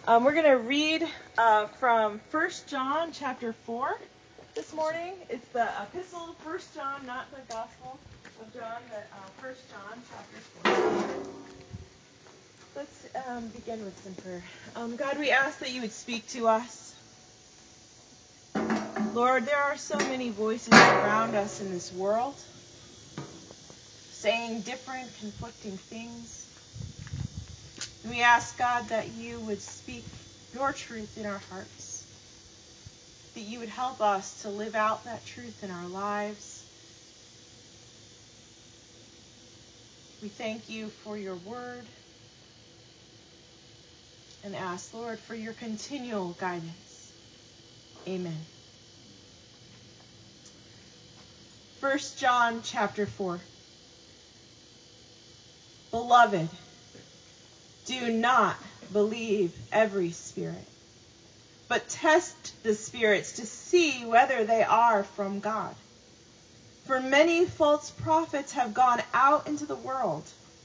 We're going to read from 1 John chapter 4 this morning. It's the epistle of 1 John, not the Gospel of John, but 1 John chapter 4. Let's begin with some prayer. God, we ask that you would speak to us. Lord, there are so many voices around us in this world, saying different, conflicting things. And we ask, God, that you would speak your truth in our hearts, that you would help us to live out that truth in our lives. We thank you for your word and ask, Lord, for your continual guidance. Amen. 1 John chapter 4. Beloved, do not believe every spirit, but test the spirits to see whether they are from God. For many false prophets have gone out into the world.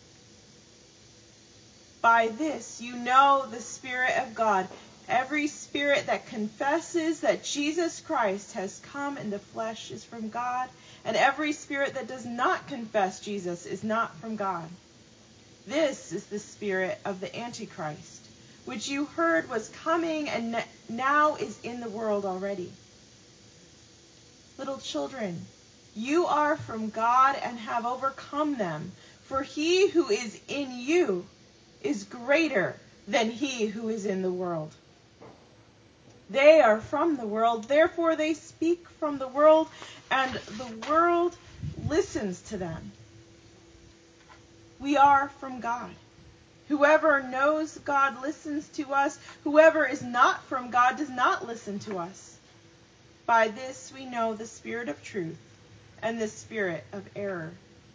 By this you know the Spirit of God. Every spirit that confesses that Jesus Christ has come in the flesh is from God, and every spirit that does not confess Jesus is not from God. This is the spirit of the Antichrist, which you heard was coming and now is in the world already. Little children, you are from God and have overcome them, for he who is in you is greater than he who is in the world. They are from the world, therefore they speak from the world, and the world listens to them. We are from God. Whoever knows God listens to us. Whoever is not from God does not listen to us. By this we know the spirit of truth and the spirit of error.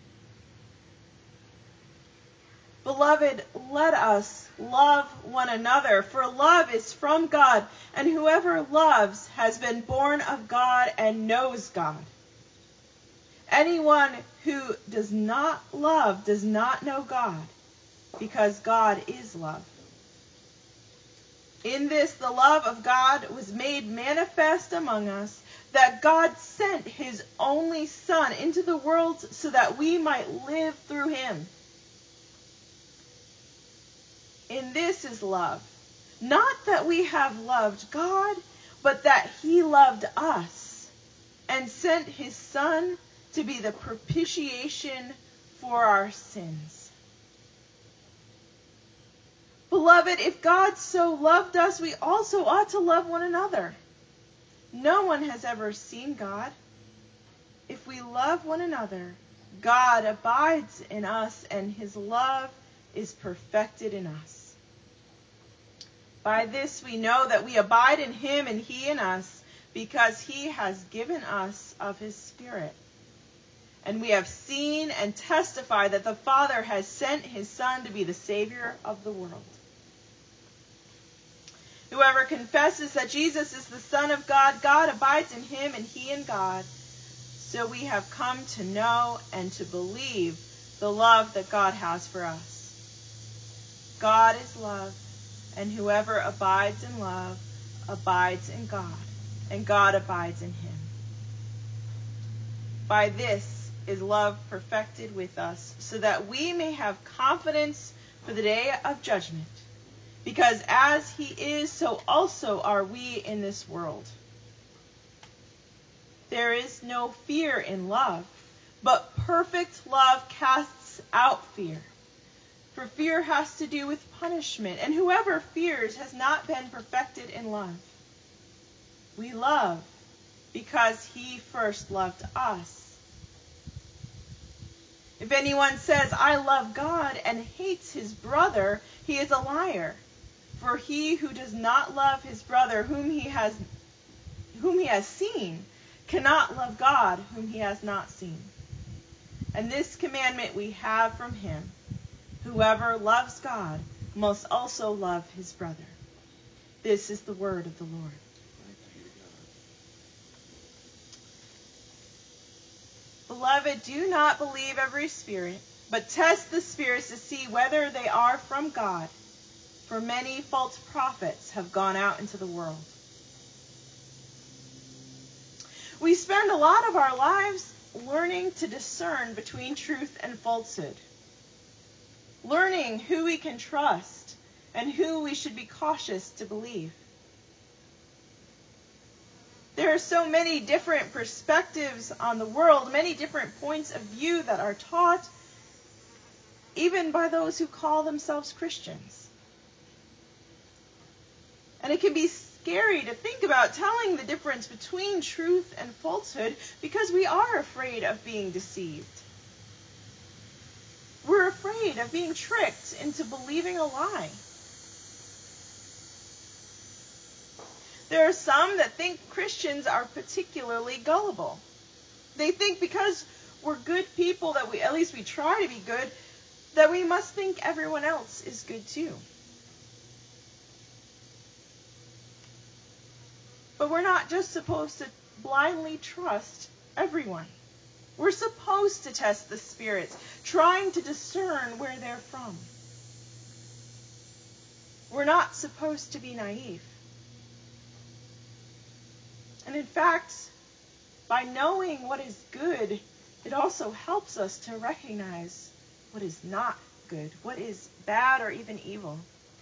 Beloved, let us love one another, for love is from God, and whoever loves has been born of God and knows God. Anyone who does not love does not know God, because God is love. In this the love of God was made manifest among us, that God sent his only Son into the world so that we might live through him. In this is love, not that we have loved God, but that he loved us and sent his Son to be the propitiation for our sins. Beloved, if God so loved us, we also ought to love one another. No one has ever seen God. If we love one another, God abides in us, and his love is perfected in us. By this we know that we abide in him and he in us, because he has given us of his Spirit. And we have seen and testify that the Father has sent his Son to be the Savior of the world. Whoever confesses that Jesus is the Son of God, God abides in him and he in God. So we have come to know and to believe the love that God has for us. God is love, and whoever abides in love abides in God, and God abides in him. By this is love perfected with us, so that we may have confidence for the day of judgment. Because as he is, so also are we in this world. There is no fear in love, but perfect love casts out fear. For fear has to do with punishment, and whoever fears has not been perfected in love. We love because he first loved us. If anyone says, I love God, and hates his brother, he is a liar. For he who does not love his brother whom he has seen cannot love God whom he has not seen. And this commandment we have from him: whoever loves God must also love his brother. This is the word of the Lord. Beloved, do not believe every spirit, but test the spirits to see whether they are from God. for many false prophets have gone out into the world. We spend a lot of our lives learning to discern between truth and falsehood, learning who we can trust and who we should be cautious to believe. There are so many different perspectives on the world, many different points of view that are taught, even by those who call themselves Christians. And it can be scary to think about telling the difference between truth and falsehood because we are afraid of being deceived. We're afraid of being tricked into believing a lie. There are some that think Christians are particularly gullible. They think because we're good people, that at least we try to be good, that we must think everyone else is good too. But we're not just supposed to blindly trust everyone. We're supposed to test the spirits, trying to discern where they're from. We're not supposed to be naive. And in fact, by knowing what is good, it also helps us to recognize what is not good, what is bad or even evil.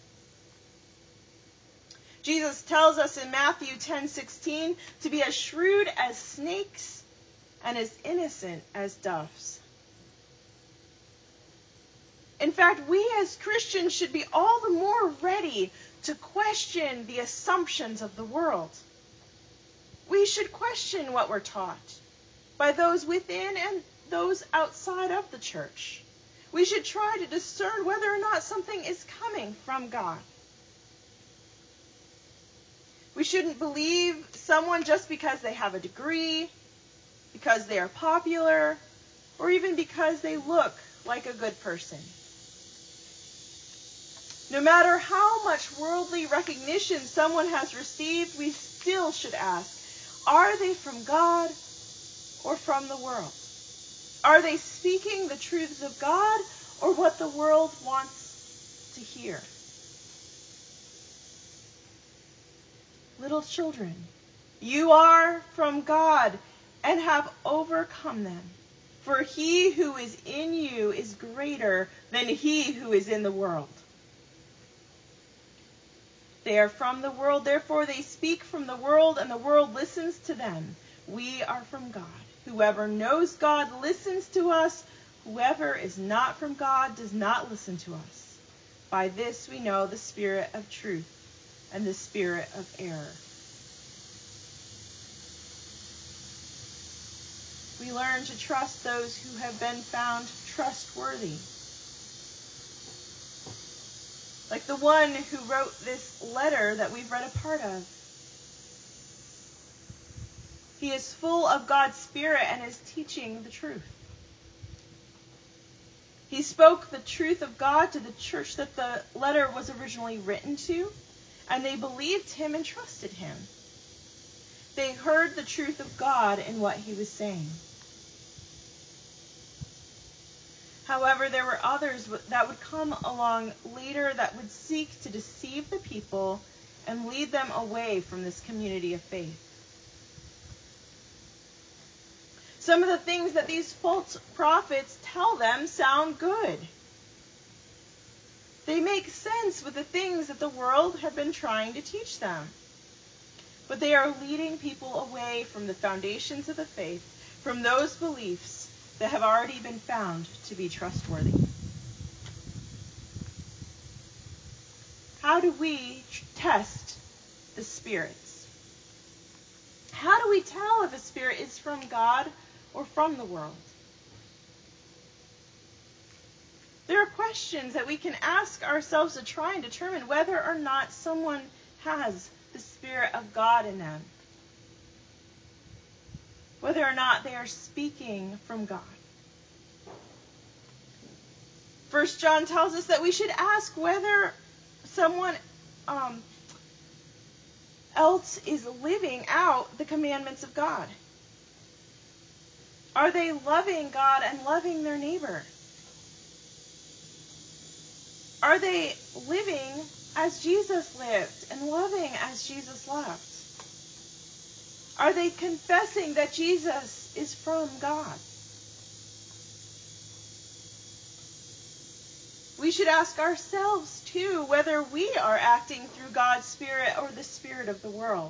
Jesus tells us in Matthew 10:16 to be as shrewd as snakes and as innocent as doves. In fact, we as Christians should be all the more ready to question the assumptions of the world. We should question what we're taught by those within and those outside of the church. We should try to discern whether or not something is coming from God. We shouldn't believe someone just because they have a degree, because they are popular, or even because they look like a good person. No matter how much worldly recognition someone has received, we still should ask, are they from God or from the world? Are they speaking the truths of God or what the world wants to hear? Little children, you are from God and have overcome them. For he who is in you is greater than he who is in the world. They are from the world, therefore they speak from the world, and the world listens to them. We are from God. Whoever knows God listens to us. Whoever is not from God does not listen to us. By this we know the spirit of truth and the spirit of error. We learn to trust those who have been found trustworthy. Like the one who wrote this letter that we've read a part of. He is full of God's Spirit and is teaching the truth. He spoke the truth of God to the church that the letter was originally written to, and they believed him and trusted him. They heard the truth of God in what he was saying. However, there were others that would come along later that would seek to deceive the people and lead them away from this community of faith. Some of the things that these false prophets tell them sound good. They make sense with the things that the world had been trying to teach them. But they are leading people away from the foundations of the faith, from those beliefs that have already been found to be trustworthy. How do we test the spirits? How do we tell if a spirit is from God or from the world? There are questions that we can ask ourselves to try and determine whether or not someone has the Spirit of God in them. Whether or not they are speaking from God. 1 John tells us that we should ask whether someone else is living out the commandments of God. Are they loving God and loving their neighbor? Are they living as Jesus lived and loving as Jesus loved? Are they confessing that Jesus is from God? We should ask ourselves, too, whether we are acting through God's Spirit or the spirit of the world.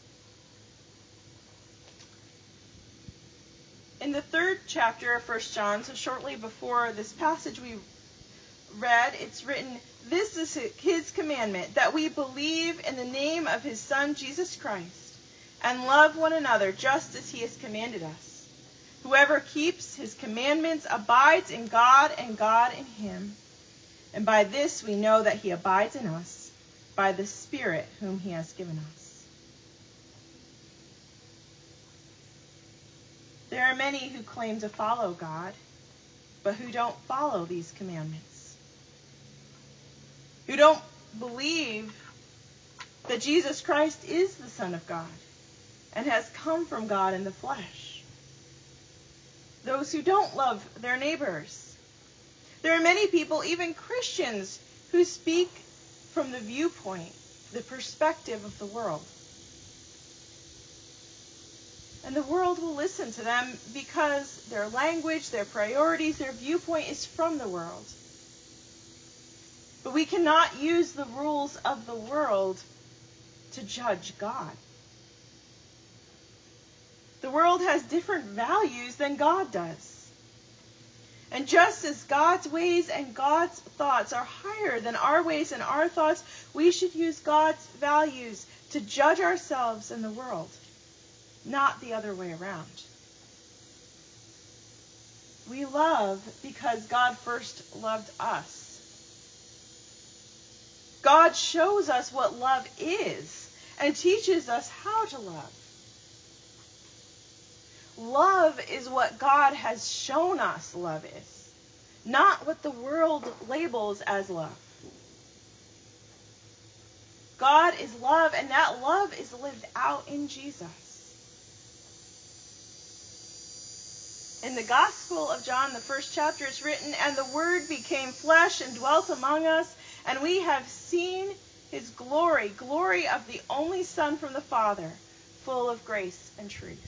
In the 3rd chapter of 1 John, so shortly before this passage we read, it's written, "This is his commandment, that we believe in the name of his Son, Jesus Christ, and love one another just as he has commanded us. Whoever keeps his commandments abides in God, and God in him. And by this we know that he abides in us, by the Spirit whom he has given us." There are many who claim to follow God, but who don't follow these commandments, who don't believe that Jesus Christ is the Son of God and has come from God in the flesh. Those who don't love their neighbors. There are many people, even Christians, who speak from the viewpoint, the perspective of the world. And the world will listen to them because their language, their priorities, their viewpoint is from the world. But we cannot use the rules of the world to judge God. The world has different values than God does. And just as God's ways and God's thoughts are higher than our ways and our thoughts, we should use God's values to judge ourselves and the world, not the other way around. We love because God first loved us. God shows us what love is and teaches us how to love. Love is what God has shown us love is, not what the world labels as love. God is love, and that love is lived out in Jesus. In the Gospel of John, the 1st chapter, is written, "And the Word became flesh and dwelt among us, and we have seen his glory, glory of the only Son from the Father, full of grace and truth."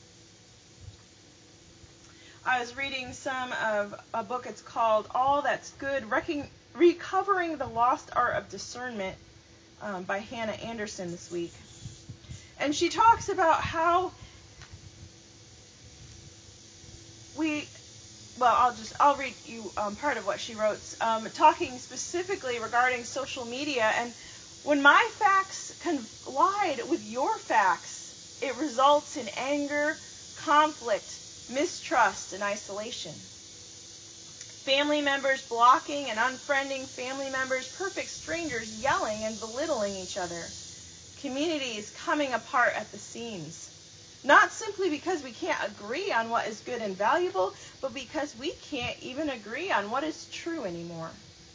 I was reading some of a book, it's called All That's Good, Recovering the Lost Art of Discernment, by Hannah Anderson this week. And she talks about how I'll read you part of what she wrote, talking specifically regarding social media. And when my facts collide with your facts, it results in anger, conflict, mistrust, and isolation. Family members blocking and unfriending family members, perfect strangers yelling and belittling each other. Communities coming apart at the seams. Not simply because we can't agree on what is good and valuable, but because we can't even agree on what is true anymore.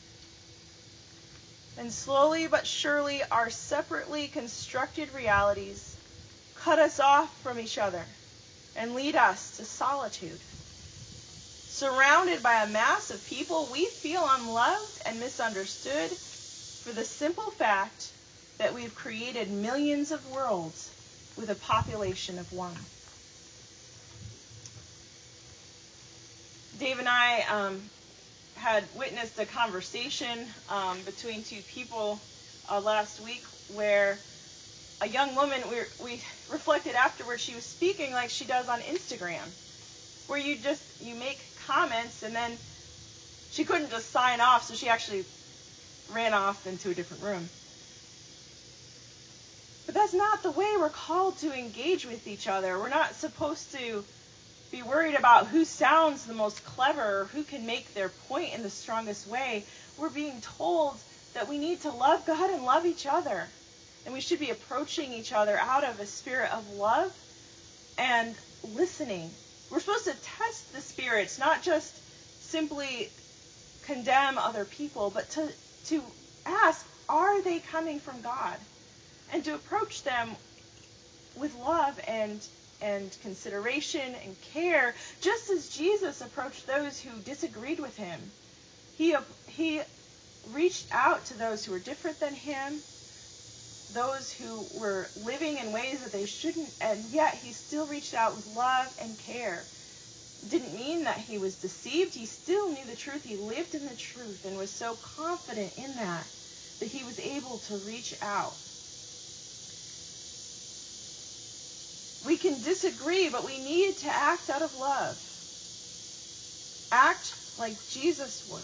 And slowly but surely, our separately constructed realities cut us off from each other and lead us to solitude. Surrounded by a mass of people, we feel unloved and misunderstood for the simple fact that we've created millions of worlds with a population of one. Dave and I had witnessed a conversation between two people last week where a young woman, we reflected afterwards, she was speaking like she does on Instagram, where you make comments, and then she couldn't just sign off, so she actually ran off into a different room. But that's not the way we're called to engage with each other. We're not supposed to be worried about who sounds the most clever or who can make their point in the strongest way. We're being told that we need to love God and love each other. And we should be approaching each other out of a spirit of love and listening. We're supposed to test the spirits, not just simply condemn other people, but to ask, are they coming from God? And to approach them with love and consideration and care, just as Jesus approached those who disagreed with him. He reached out to those who were different than him, those who were living in ways that they shouldn't, and yet he still reached out with love and care. Didn't mean that he was deceived. He still knew the truth. He lived in the truth and was so confident in that he was able to reach out. We can disagree, but we need to act out of love. Act like Jesus would.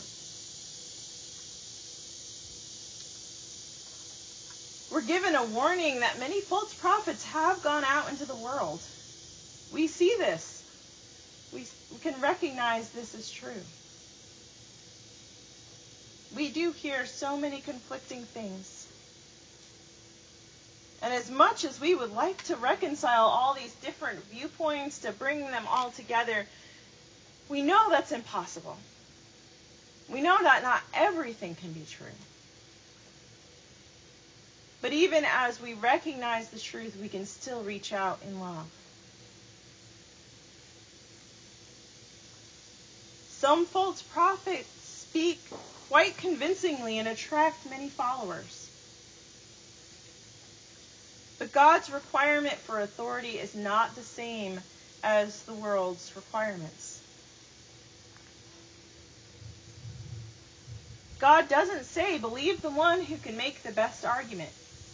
We're given a warning that many false prophets have gone out into the world. We see this. We can recognize this is true. We do hear so many conflicting things. And as much as we would like to reconcile all these different viewpoints, to bring them all together, we know that's impossible. We know that not everything can be true. But even as we recognize the truth, we can still reach out in love. Some false prophets speak quite convincingly and attract many followers. But God's requirement for authority is not the same as the world's requirements. God doesn't say, believe the one who can make the best argument,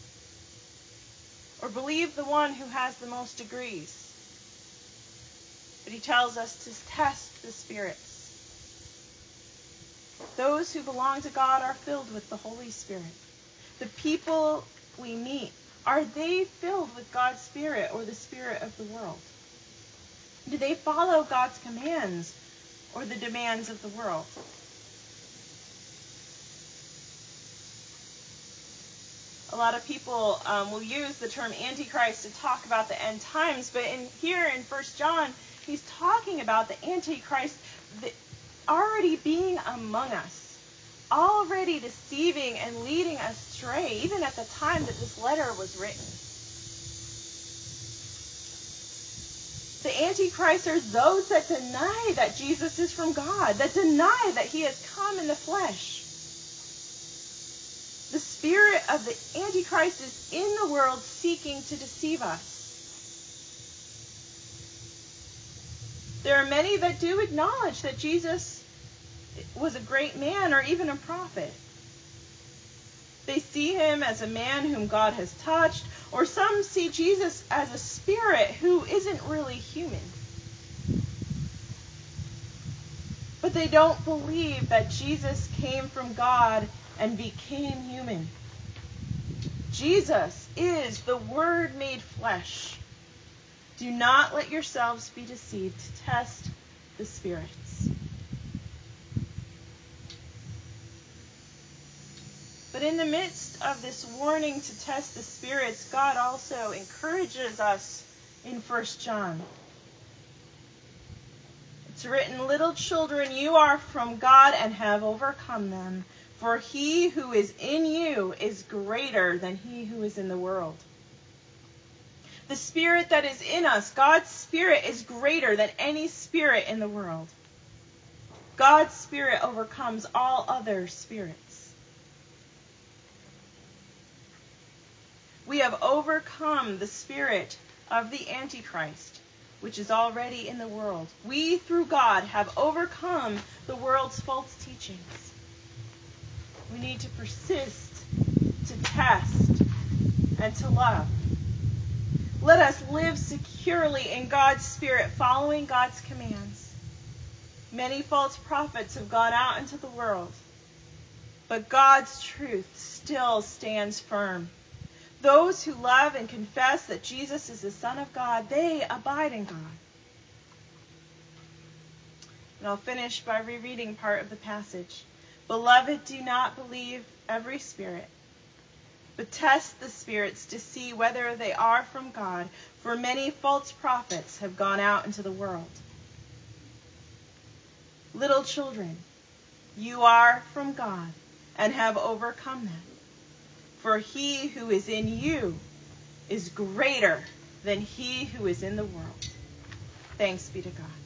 or believe the one who has the most degrees. But he tells us to test the spirits. Those who belong to God are filled with the Holy Spirit. The people we meet, are they filled with God's Spirit or the spirit of the world? Do they follow God's commands or the demands of the world? A lot of people will use the term Antichrist to talk about the end times, but here in 1 John, he's talking about the Antichrist already being among us, already deceiving and leading astray, even at the time that this letter was written. The Antichrist are those that deny that Jesus is from God, that deny that he has come in the flesh. The spirit of the Antichrist is in the world seeking to deceive us. There are many that do acknowledge that Jesus was a great man or even a prophet. They see him as a man whom God has touched, or some see Jesus as a spirit who isn't really human. But they don't believe that Jesus came from God and became human. Jesus is the Word made flesh. Do not let yourselves be deceived. Test the spirits. But in the midst of this warning to test the spirits, God also encourages us in 1 John. It's written, little children, you are from God and have overcome them, for he who is in you is greater than he who is in the world. The spirit that is in us, God's spirit, is greater than any spirit in the world. God's spirit overcomes all other spirits. We have overcome the spirit of the Antichrist, which is already in the world. We, through God, have overcome the world's false teachings. We need to persist, to test, and to love. Let us live securely in God's Spirit, following God's commands. Many false prophets have gone out into the world, but God's truth still stands firm. Those who love and confess that Jesus is the Son of God, they abide in God. And I'll finish by rereading part of the passage. Beloved, do not believe every spirit, but test the spirits to see whether they are from God, for many false prophets have gone out into the world. Little children, you are from God and have overcome them. For he who is in you is greater than he who is in the world. Thanks be to God.